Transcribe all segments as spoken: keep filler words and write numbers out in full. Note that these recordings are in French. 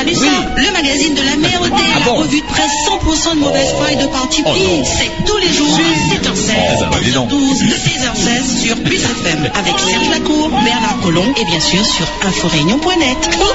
ça? Oui. Le magazine de la merde, Ah la bon revue de presse cent pour cent de mauvaise foi et de parti Oh pris. non. C'est tous les jours à sept heures seize, Oh, bah, dis donc. douze heures douze, de seize heures seize sur Plus F M avec Serge Lacour, Bernard Collomb et bien sûr sur inforéunion point net.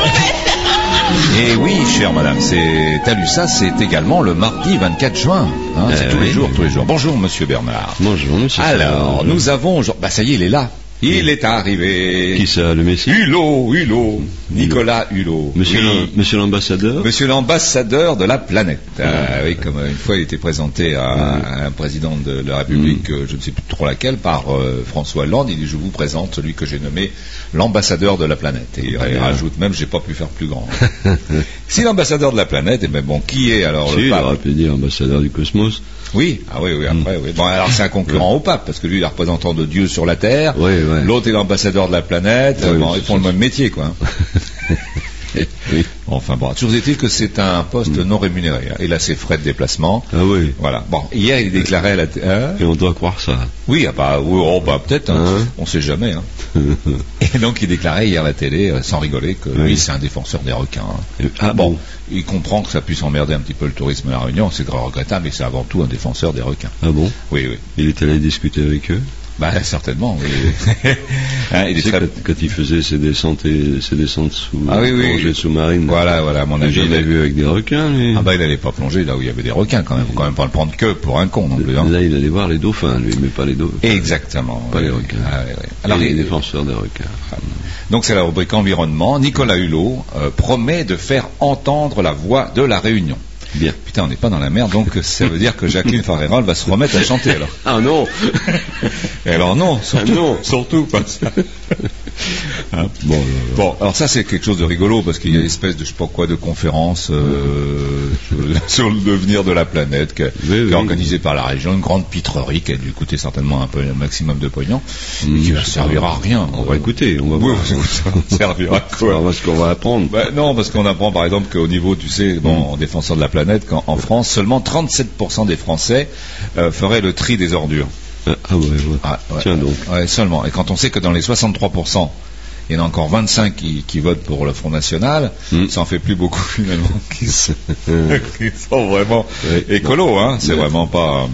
Et oui, chère madame, c'est, t'as lu ça, c'est également le mardi vingt-quatre juin. Hein, c'est Euh, tous les oui, jours, oui. tous les jours. Bonjour, monsieur Bernard. Bonjour, monsieur. Alors, Ferrand. nous avons, bah ça y est, il est là. Il est arrivé. Qui ça, le Messie? Hulot, Hulot, Nicolas Hulot. Monsieur, Oui. l'am- monsieur l'ambassadeur? Monsieur l'ambassadeur de la planète. Ah, oui, comme euh, une fois il était présenté à, à un président de la République, euh, je ne sais plus trop laquelle, par euh, François Hollande. Il dit je vous présente celui que j'ai nommé l'ambassadeur de la planète. Et il bien. rajoute même j'ai pas pu faire plus grand. Si l'ambassadeur de la planète, et ben bon, qui est alors Si, le il pape? aurait pu dire ambassadeur du cosmos. Oui, ah oui, oui, après, oui. Bon, alors c'est un concurrent au pape, parce que lui, il est représentant de Dieu sur la terre. Oui, oui. L'autre est l'ambassadeur de la planète. Oui, bon, oui, ils c'est font le ça. même métier, quoi. Oui. Enfin bon, toujours est-il que c'est un poste non rémunéré. Hein. Il a ses frais de déplacement. Ah oui. Voilà. Bon, hier, il déclarait à la... t- hein Et on doit croire ça. oui, ah bah, oui, oh, bah peut-être, hein. Hein On sait jamais. Hein. Et donc, il déclarait hier à la télé, euh, sans rigoler, que Oui. lui, c'est un défenseur des requins. Hein. Ah Bon, bon. il comprend que ça puisse emmerder un petit peu le tourisme à La Réunion, c'est très regrettable, mais c'est avant tout un défenseur des requins. Ah bon? Oui, oui. Il est allé discuter avec eux? Bah, certainement, oui. Hein, il est Tu sais, très... quand, quand il faisait ses descentes, et, ses descentes sous Ah oui, oui. plongées sous-marines. Voilà, voilà, à mon avis. J'en il ai a- vu avec des requins, lui. Ah bah, il allait pas plonger là où il y avait des requins, quand même. Faut quand même pas le prendre que pour un con, non plus, hein. Là, il allait voir les dauphins, lui, mais pas les dauphins. Exactement. Pas oui, les oui. requins. Ah, oui, oui. Alors, Alors, il est il- défenseur des requins. donc c'est la rubrique environnement. Nicolas Hulot euh, promet de faire entendre la voix de la Réunion. Bien. Putain, on n'est pas dans la merde, donc ça veut dire que Jacqueline Farrell va se remettre à chanter alors. Ah non. Et alors non, surtout, Ah non. surtout pas ça. Hein. Bon, alors, Bon, alors ça c'est quelque chose de rigolo parce qu'il y a une espèce de je sais pas quoi de conférence euh, sur le devenir de la planète qui, Oui, qui oui. est organisée par la région, une grande pitrerie qui a dû coûter certainement un peu un maximum de pognon, mais qui Mmh, ne je sais servira pas. à rien. On va écouter, on va Oui, voir. ça ne servira à On va quoi? voir ce qu'on va apprendre. Bah, non, parce qu'on apprend par exemple qu'au niveau, tu sais, bon, en défenseur de la planète, qu'en en France, seulement trente-sept pour cent des Français euh, feraient le tri des ordures. Ah, ah ouais, ouais. Ah, ouais, Tiens donc. Ouais, seulement. Et quand on sait que dans les soixante-trois pour cent, il y en a encore vingt-cinq qui, qui votent pour le Front National, Mm. ça en fait plus beaucoup finalement qui sont, qui sont vraiment Ouais. écolos, hein. C'est Ouais. vraiment pas.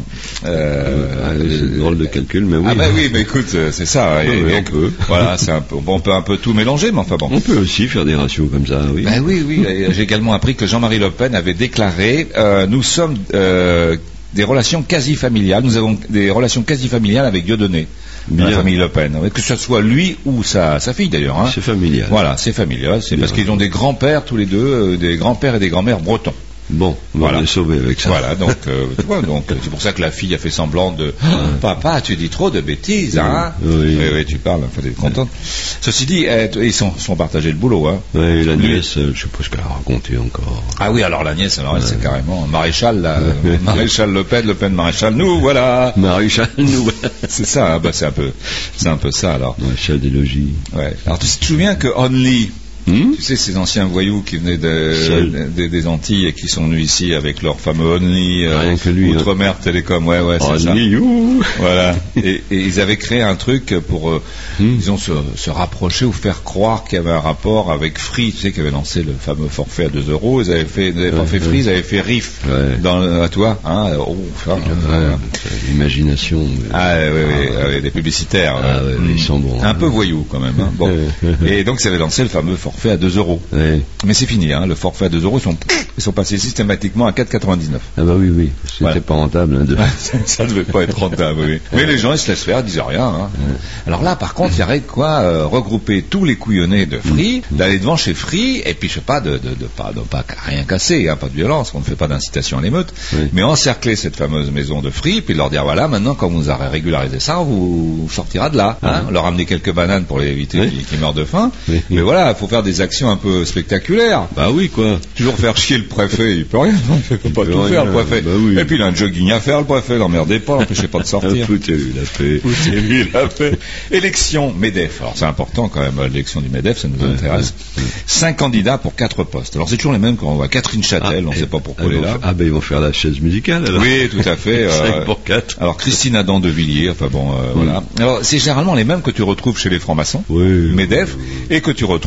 Euh, Ah, oui, c'est drôle de calcul, mais oui. Ah bah oui, mais écoute, euh, c'est ça. hein, et- Ouais, et- on peut. Voilà, c'est un peu, on peut un peu tout mélanger, mais enfin bon. On peut aussi faire des ratios comme ça, oui. Ben oui, oui. et J'ai également appris que Jean-Marie Le Pen avait déclaré euh, nous sommes euh, des relations quasi familiales. Nous avons des relations quasi familiales avec Dieudonné, de la Bien. famille Le Pen. Que ce soit lui ou sa, sa fille d'ailleurs. Hein. C'est familial. Voilà, c'est familial. C'est Bien. parce qu'ils ont des grands-pères tous les deux, euh, des grands-pères et des grands-mères bretons. Bon, on va Voilà. les sauver avec ça. Voilà, donc euh, tu vois, donc euh, c'est pour ça que la fille a fait semblant de oh, papa, tu dis trop de bêtises, hein. Oui. oui, oui, tu parles, faut être contente. Ceci dit, eh, t- ils sont, sont partagés le boulot, hein. Ouais, et la Lui- nièce, euh, je sais pas ce qu'elle a raconté encore. Ah oui, alors la nièce, alors elle, c'est carrément maréchal, là, euh, maréchal Le Pen, Le Pen maréchal, nous, voilà. Maréchal, nous. C'est ça, hein, bah c'est un peu, c'est un peu ça alors. Maréchal des logis. Ouais. Alors tu te souviens que Only, Hmm tu sais, ces anciens voyous qui venaient de- Seul. des, des Antilles et qui sont venus ici avec leur fameux Only, euh, Rien que lui, Outre-mer Télécom, ouais, ouais, c'est ça. Only you. Voilà. Et, et ils avaient créé un truc pour, euh, Hmm. disons, se, se rapprocher ou faire croire qu'il y avait un rapport avec Free, tu sais, qui avait lancé le fameux forfait à deux euros. Ils avaient fait, ils n'avaient pas Ouais, fait ouais. Free, ils avaient fait Riff. Ouais. Dans, à toi, hein. Oh, ça, Ouais, voilà. c'est l'imagination. mais- Ah oui, oui, oui, oui, des publicitaires. Ah, ouais, Mm. ils sont bons. Un peu voyous quand même. Hein. Bon. Et donc, ils avaient lancé le fameux forfait à deux euros. Ouais. Mais c'est fini, hein. Le forfait à deux euros, ils sont, ils sont passés systématiquement à quatre quatre-vingt-dix-neuf. Ah bah oui, oui. C'était Voilà. pas rentable. Hein, de... Ça devait pas être rentable, oui. Mais les gens, ils se laissent faire, ils disent rien. Hein. Alors là, par contre, il y aurait quoi euh, regrouper tous les couillonnés de Free, d'aller devant chez Free, et puis je sais pas, de, de, de pas, de pas rien casser, hein, pas de violence, on ne fait pas d'incitation à l'émeute, Oui. mais encercler cette fameuse maison de Free, puis leur dire voilà, maintenant quand vous aurez régularisé ça, on vous sortira de là. Hein, leur amener quelques bananes pour les éviter Oui. qu'ils qu'ils meurent de faim. Oui. Mais voilà, il faut faire des actions un peu spectaculaires. Bah oui, quoi. Toujours faire chier le préfet, il peut rien, il peut pas peut tout rien, faire le préfet. bah oui. Et puis il a un jogging à faire le préfet, l'emmerdez pas, l'empêchez pas de sortir. Foutez-lui la paix. Foutez-lui la paix. Élection MEDEF. Alors c'est important quand même, l'élection du MEDEF, ça nous intéresse. Cinq candidats pour quatre postes. Alors c'est toujours les mêmes quand on voit Catherine Châtel, on ne sait pas pourquoi elle est là. Ah ben ils vont faire la chaise musicale alors. Oui, tout à fait. Cinq euh, pour quatre. Alors Christine Adam de Villiers, enfin bon, euh, voilà. Alors c'est généralement les mêmes que tu retrouves chez les francs-maçons, Oui. MEDEF, et que tu retrouves également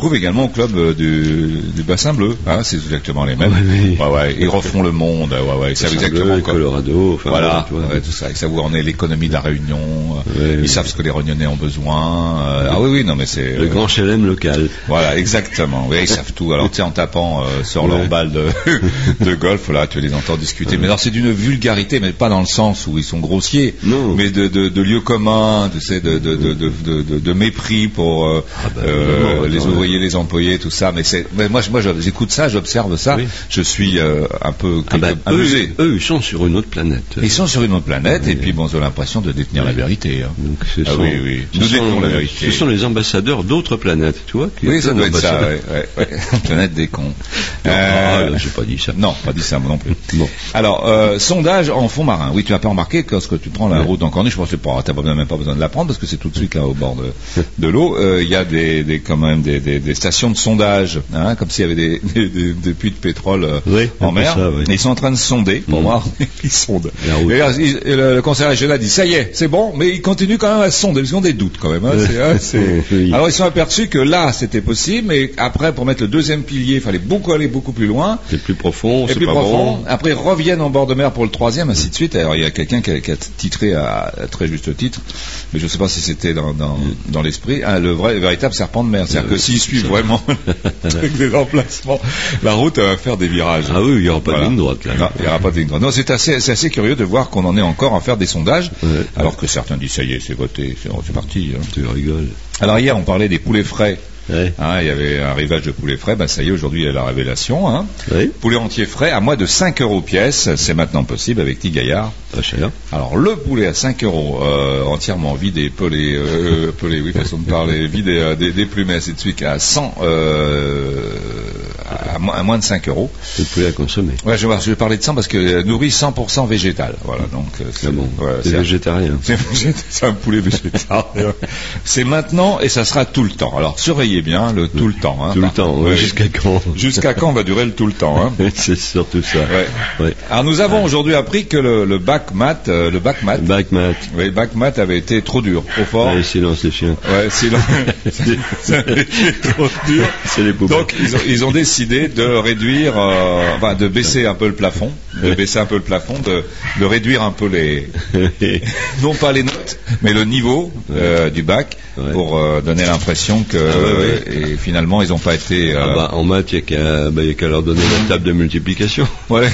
mon club euh, du, du bassin bleu, hein, c'est exactement les mêmes. Oui, oui. Ouais, ouais, ils refont le monde, ouais, ouais, ils savent exactement bleu, quoi. Colorado, enfin, voilà, tu vois. ouais, tout ça. Ils savent où en est l'économie de la Réunion. Oui, ils oui. savent ce que les Réunionnais ont besoin. Euh, ah oui, oui, non, mais c'est Le euh, grand H L M local. voilà, exactement. Oui, ils savent tout. Alors, tu sais, en tapant euh, sur Ouais. leur balle de, de golf, là, tu les entends discuter. Mais alors, c'est d'une vulgarité, mais pas dans le sens où ils sont grossiers, Non. mais de, de, de lieux communs, tu sais, de, de, de, de, de, de- de mépris pour euh, Ah bah, euh, évidemment, les attends, ouvriers, les employés, tout ça. Mais c'est, mais moi, je- moi, je- j'écoute ça, j'observe ça. Oui. Je suis euh, un peu Ah bah, quelque- amusé. eux, eux, ils sont sur une autre planète. Ils sont sur une autre planète, Oui. et puis bon, ils ont l'impression de détenir la vérité. Hein. Donc, ce Ah sont, oui, oui. ce Nous sont- détenons la vérité. Ce sont les ambassadeurs d'autres planètes, tu vois. qui Oui, ça sont doit être ça, ambassadeurs. ouais, ouais, ouais. Planète des cons. Non, Euh, ah, j'ai pas dit ça. Non, pas dit ça, moi non plus. Bon. Alors, euh, sondage en fond marin. Oui, tu n'as pas remarqué que lorsque tu prends la Ouais. route en Corniche, je pense que tu n'as même pas besoin de la prendre parce que c'est tout de suite là au bord de, de l'eau. Euh, Il y a des, des, quand même des, des, des stations de sondage, hein, comme s'il y avait des, des, des- des puits de pétrole euh, Oui, en un peu mer. ça, oui. Et ils sont en train de sonder pour Mhm. voir. Ils sondent. La route. Et, alors, ils- et le, le conseiller régional dit ça y est, c'est bon, mais ils continuent quand même à sonder parce qu'ils ont des doutes quand même. Hein, c'est- hein, c'est- Oui. Alors ils sont aperçus que là c'était possible, mais après pour mettre le deuxième pilier, il fallait beaucoup aller beaucoup plus loin. C'est plus profond, Et c'est plus pas profond. bon. Après, ils reviennent en bord de mer pour le troisième, ainsi de suite. Alors, il y a quelqu'un qui a, qui a titré à, à très juste titre, mais je ne sais pas si c'était dans, dans, dans l'esprit, hein, le vrai, véritable serpent de mer. C'est-à-dire Euh, que s'ils suivent ça. vraiment avec des emplacements, la route elle va faire des virages. Ah oui, il n'y aura pas Voilà. de ligne droite là. Non, il n'y aura pas de ligne droite. Non, c'est assez, c'est assez curieux de voir qu'on en est encore à faire des sondages, Ouais. alors que certains disent ça y est, c'est voté, c'est, c'est parti. Hein. Tu rigoles. Alors hier, on parlait des poulets frais. Ouais. Hein, il y avait un rivage de poulets frais, ben ça y est, aujourd'hui il y a la révélation. Hein. Oui. Poulet entier frais à moins de cinq euros pièce, c'est maintenant possible avec Petit Gaillard. Pas cher. Alors le poulet à cinq euros, euh, entièrement vide et pelé, euh, pelé, oui, façon de parler, vide et, euh, des, des plumes et ainsi de suite, à cent, euh, à, mo- à moins de cinq euros. C'est le poulet à consommer. Ouais, je vais, je vais parler de cent parce que euh, nourri cent pour cent végétal. Voilà, donc euh, C'est bon. ouais, c'est c'est un- végétarien. c'est végétal, c'est un poulet végétarien. C'est maintenant et ça sera tout le temps. Alors surveillez bien le tout le temps. Hein, Tout le Par- temps. ouais, ouais, Jusqu'à quand Jusqu'à quand va durer le tout le temps hein C'est surtout ça. Ouais. Ouais. Alors nous avons aujourd'hui appris que le, le bac mat, euh, le bac mat, Back mat. oui, le bac mat avait été trop dur, trop fort. Allez, silence les chiens. Ouais, sinon, ça avait été trop dur. C'est les poubelles. Donc ils ont, ils ont décidé de réduire, euh, enfin de baisser un peu le plafond, de Ouais. baisser un peu le plafond, de, de réduire un peu les, non pas les notes, mais le niveau euh, du bac Ouais. pour euh, donner l'impression que Ah ouais, ouais. euh, et finalement ils n'ont pas été. euh, Ah bah, en maths, il n'y a qu'à bah, y a qu'à leur donner la table de multiplication. ouais.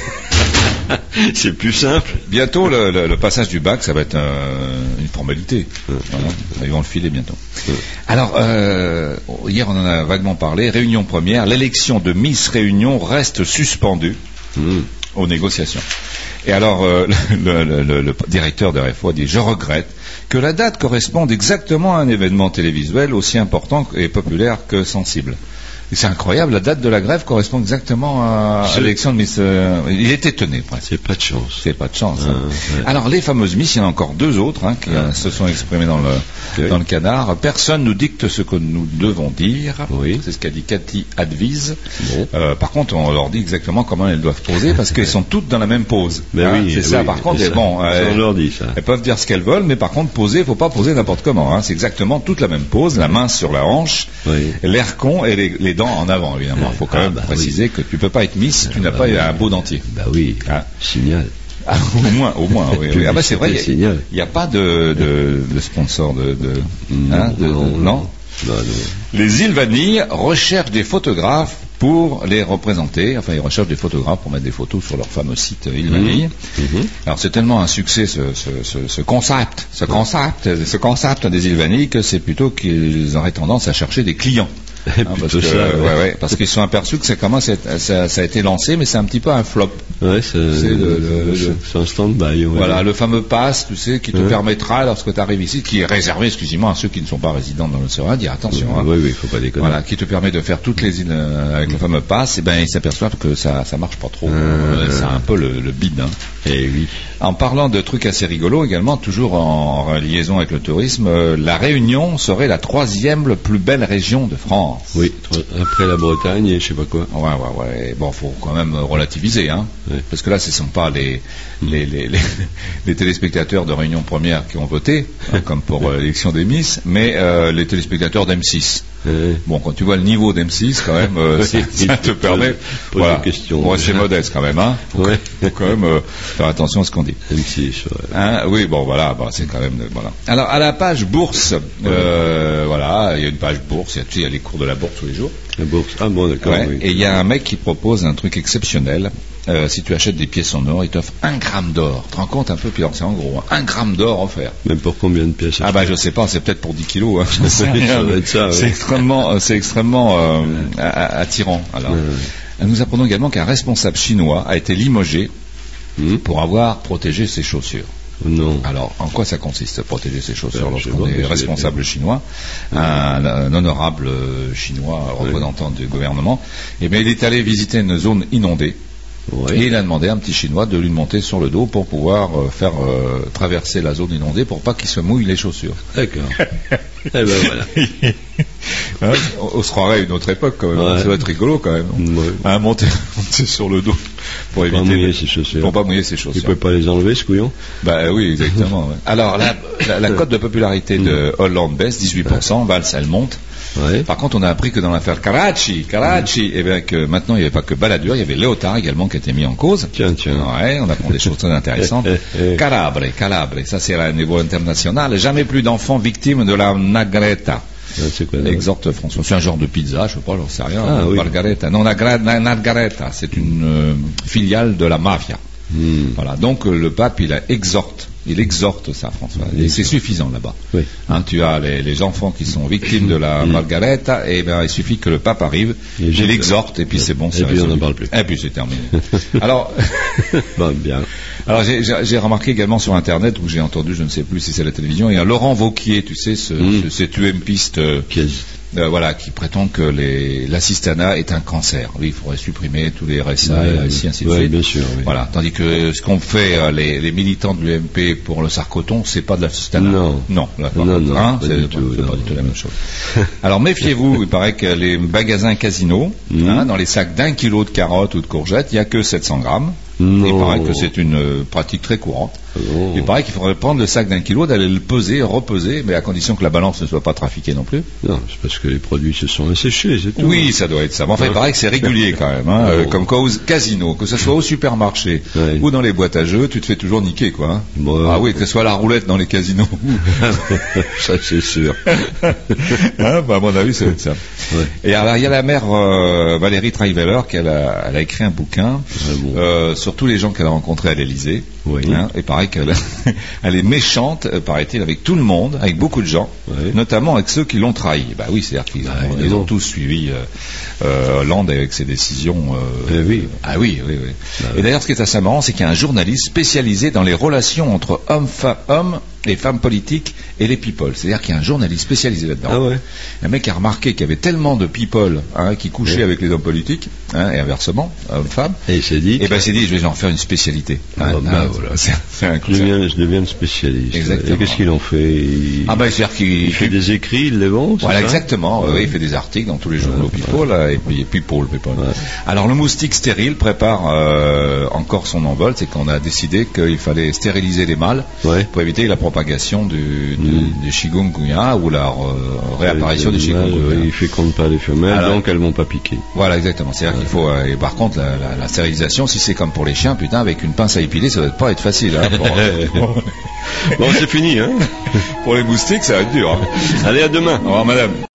C'est plus simple. Bientôt, le, le- le passage du bac, ça va être euh, une formalité. Voilà. Ils vont le filer bientôt. Ouais. Alors, euh, hier, on en a vaguement parlé. Réunion première, l'élection de Miss Réunion reste suspendue Mmh. aux négociations. Et alors, euh, le, le- le- le directeur de R F O a dit « Je regrette que la date corresponde exactement à un événement télévisuel aussi important et populaire que sensible. » Et c'est incroyable, la date de la grève correspond exactement à, à C'est- l'élection de Miss... euh, il est étonné, presque. C'est pas de chance. C'est pas de chance. Ah, hein. ouais. Alors les fameuses Miss, il y en a encore deux autres hein, qui Ah. euh, se sont exprimées dans le Oui. dans le canard. Personne nous dicte ce que nous devons dire. Oui. C'est ce qu'a dit Cathy Advise. Bon. Euh, par contre, on leur dit exactement comment elles doivent poser parce qu'elles sont toutes dans la même pose. Ben Hein, oui, c'est ça. oui, Par contre, c'est et ça. bon, Ça, euh, on leur dit ça. elles peuvent dire ce qu'elles veulent, mais par contre, poser, il faut pas poser n'importe comment. Hein. C'est exactement toute la même pose, la main sur la hanche, Oui. l'air con et les, les dents en avant. Évidemment, il faut quand Ah, même bah préciser que tu peux pas être Miss si tu n'as bah pas oui. un beau dentier. Bah oui. Ah. Signal. Ah, au moins, au moins, oui. oui. Ah bah c'est vrai, Publicité il n'y a, signal. il y a pas de, de, de sponsor de, de, Non, hein, de- de- non, non. Bah, non. Les îles Vanille recherchent des photographes pour les représenter. Enfin, ils recherchent des photographes pour mettre des photos sur leur fameux site euh, îles Vanille. Mhm. Alors c'est tellement un succès ce, ce, ce, ce concept, ce concept, ce concept des îles Vanille que c'est plutôt qu'ils auraient tendance à chercher des clients. Hein, parce Plutôt que, ça, ouais. ouais, ouais, parce qu'ils sont aperçus que ça commence à être- ça, ça a été lancé, mais c'est un petit peu un flop. Ouais, c'est C'est le- le- le- c'est- c'est un stand-by. on va Voilà, dire. le fameux pass, tu sais, qui te Ouais. permettra, lorsque tu arrives ici, qui est réservé exclusivement à ceux qui ne sont pas résidents dans le Sera, dire attention, hein. Oui, oui, faut pas déconner. Voilà, qui te permet de faire toutes les îles euh, avec le fameux pass, et ben ils s'aperçoivent que ça ça marche pas trop. Euh. Euh, c'est un peu le, le bide. Hein. Eh oui. En parlant de trucs assez rigolos également, toujours en liaison avec le tourisme, euh, la Réunion serait la troisième le plus belle région de France. Oui, tro- après la Bretagne et je sais pas quoi. Ouais, ouais, ouais. Bon, faut quand même relativiser, hein. Ouais. Parce que là, ce ne sont pas les, les, les, les, les téléspectateurs de Réunion Première qui ont voté, hein, comme pour euh, l'élection des Miss, mais euh, les téléspectateurs d'M six. Ouais. Bon, quand tu vois le niveau d'M six, quand même, euh, ça, ça te permet. Pose Voilà. des questions. Bon, c'est modeste quand même, hein. Faut, Ouais. faut quand même euh, faire attention à ce qu'on dit. M six, ouais. Hein, oui, bon, voilà, bah, c'est quand même, euh, voilà. Alors, à la page bourse, euh, voilà, il y a une page bourse, il y a, tu sais, il y a les cours de la bourse tous les jours. La bourse. Ah bon, d'accord. Ouais, Oui. et il y a un mec qui propose un truc exceptionnel. Euh, si tu achètes des pièces en or, il t'offre un gramme d'or. Tu te rends compte un peu, puis alors, c'est en gros, hein, un gramme d'or offert. Même pour combien de pièces? Ah bah je sais pas, c'est peut-être pour dix kilos. Hein, je sais Ça rien, doit mais être ça, ouais. c'est extrêmement, euh, c'est extrêmement euh, a- a- attirant. Alors, Ouais, ouais. nous apprenons également qu'un responsable chinois a été limogé Hmm. pour avoir protégé ses chaussures. Non. Alors, en quoi ça consiste, protéger ses chaussures Ben, je lorsqu'on sais pas, est mais responsable chinois, un, un honorable euh, chinois représentant du gouvernement? Eh bien, il est allé visiter une zone inondée. Ouais. Et il a demandé à un petit chinois de lui monter sur le dos pour pouvoir euh, faire euh, traverser la zone inondée pour pas qu'il se mouille les chaussures. D'accord. Eh ben voilà. Hein, on, on se croirait à une autre époque quand même. Ouais. Ça doit être rigolo quand même. Ouais. Hein, monter, monter sur le dos pour Pas éviter mouiller de- ses chaussures. pour pas mouiller ses Il chaussures. peut pas les enlever, ce couillon? Bah oui, exactement. ouais. Alors la, la, la cote de popularité de Hollande baisse, dix-huit pour cent, Valls elle monte. Ouais. Par contre, on a appris que dans l'affaire Karachi, Karachi, eh bien que maintenant il n'y avait pas que Balladur, il y avait Léotard également qui a été mis en cause. Tiens, tiens. Ouais, on apprend des choses très intéressantes. Calabre, Calabre, ça c'est à un niveau international. Jamais plus d'enfants victimes de la Nagreta. Ah, c'est quoi? là Exhorte François. C'est un genre de pizza, je sais pas, j'en sais rien. Ah, oui. Margareta. Non, Nagra- Na- Margareta, c'est une euh, filiale de la mafia. Hmm. Voilà. Donc euh, le pape, il a exhorte, il exhorte ça, François. Et c'est suffisant là-bas. Oui. Hein, tu as les, les enfants qui sont victimes de la Margareta, et ben il suffit que le pape arrive, Et il juste- l'exhorte, et puis c'est bon. Et c'est puis on résolu. n'en parle plus. Et puis c'est terminé. Alors. Bon, bien. Alors j'ai- j'ai j'ai remarqué également sur Internet, où j'ai entendu, je ne sais plus si c'est la télévision, il y a Laurent Vauquier, tu sais, ce, Mm. ce- cet U M piste, euh, Quasi. euh, voilà, qui prétend que les- l'assistanat est un cancer. Oui, il faudrait supprimer tous les R S A Ouais, et oui. ainsi, ainsi de Ouais, suite. bien sûr, oui. Voilà. Tandis que ce qu'ont fait euh, les, les militants de l'U M P pour le sarcoton, c'est pas de l'assistanat. Non. Non, là, par Non, contre, non, hein, pas c'est du c'est tout, pas non. du tout la même chose. Alors méfiez-vous, il paraît que les magasins casinos, Mm. hein, dans les sacs d'un kilo de carottes ou de courgettes, il n'y a que sept cents grammes. Non. Il paraît que c'est une euh, pratique très courante. Non. Il paraît qu'il faudrait prendre le sac d'un kilo, d'aller le peser, repeser, mais à condition que la balance ne soit pas trafiquée non plus. Non, c'est parce que les produits se sont asséchés, c'est tout. Oui, ça doit être ça. Mais enfin, il paraît que c'est régulier quand même. Hein, euh, Oh. comme quoi au casino, que ce soit au supermarché Ouais. ou dans les boîtes à jeux, tu te fais toujours niquer, quoi. Hein. Bon, Ah oui, que ce soit la roulette dans les casinos. Ça, c'est sûr. Hein, bah, à mon avis, ça va être ça. Ouais. Et alors, il y a la mère euh, Valérie Trierweiler qui elle a, elle a écrit un bouquin Ah bon. euh, sur tous les gens qu'elle a rencontrés à l'Élysée. Oui. Hein, et pareil qu'elle elle est méchante, euh, paraît-il, avec tout le monde, avec beaucoup de gens, Oui. notamment avec ceux qui l'ont trahi. Bah oui, c'est-à-dire qu'ils Bah, ont, ils évidemment. ont tous suivi euh, euh, Hollande avec ses décisions. euh, Eh oui. Ah oui, oui, oui. Bah, et d'ailleurs, ce qui est assez marrant, c'est qu'il y a un journaliste spécialisé dans les relations entre hommes, femmes, hommes et femmes politiques et les people. C'est-à-dire qu'il y a un journaliste spécialisé là-dedans. Ah ouais. Un mec a remarqué qu'il y avait tellement de people hein, qui couchaient Oui. avec les hommes politiques, hein, et inversement, hommes-femmes. Et il s'est dit, Et ben, il s'est dit, je vais en faire une spécialité. Ah, bah, voilà. C'est c'est un coup je de- deviens, je deviens spécialiste. Exactement. Et qu'est-ce qu'ils ont fait? Il, Ah ben, c'est-à-dire qu'il il fait des écrits, il les vend, c'est Voilà, ça exactement. Ouais. Oui, il fait des articles dans tous les journaux Ouais, People, là, et puis People, People. Ouais. Alors, le moustique stérile prépare euh, encore son envol. C'est qu'on a décidé qu'il fallait stériliser les mâles Ouais. pour éviter la propagation du, du, Mm. du chikungunya ou la euh, réapparition du Les mâles, chikungunya. oui, il féconde pas les femelles, Alors- donc elles vont pas piquer. Voilà, exactement. C'est-à-dire qu'il faut. euh, et par contre, la, la- la stérilisation, si c'est comme pour les chiens, putain, avec une pince à épiler, ça va pas être facile. Hein, pour, Bon, c'est fini, hein pour les moustiques, ça va être dur. Hein. Allez, à demain. Au revoir, madame.